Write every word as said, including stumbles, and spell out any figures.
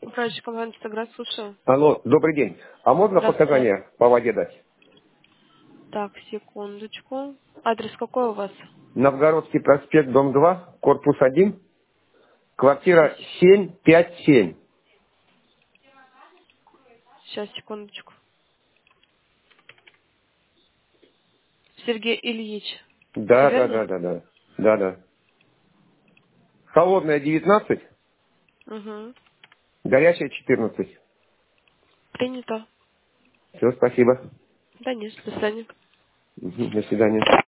Управляющая компания «Стаград», слушаю. Алло, добрый день. А можно Здравствуйте. показания по воде дать? Так, секундочку. Адрес какой у вас? Новгородский проспект, дом два, корпус один, Сейчас, квартира семь пять семь. сейчас, секундочку. Сергей Ильич. Все Да, да, верно? да, да, да. Да, да. Холодная девятнадцать, Угу. горячая четырнадцать. Принято. Все, спасибо. Да нет, до свидания. Мгм, до свидания.